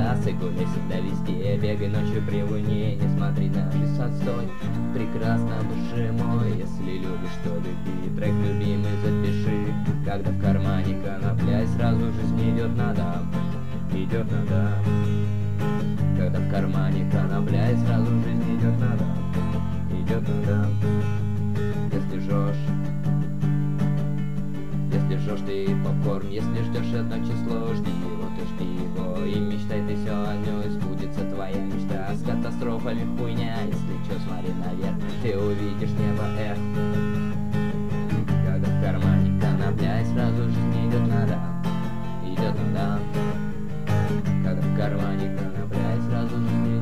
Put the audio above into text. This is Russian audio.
трассы, гуляй всегда везде, бегай ночью при луне, не смотри на высотой. Прекрасно, душе мой, если любишь, то люби, трек любимый запиши. Когда в кармане конопля, сразу жизнь идет на дам, идет на дам. Когда в кармане конопля, сразу жизнь идет на дам, идет на дам. Если жжешь ты попкорн, если ждешь одно число, жди его, ты жди его, и мечтай ты все о нем, сбудется твоя мечта. С катастрофами хуйня, если чё, смотри наверх, ты увидишь небо, эх. Когда в кармане конопля, сразу жизнь идет на дам, идет на дам. Когда в кармане конопля, сразу жизнь идет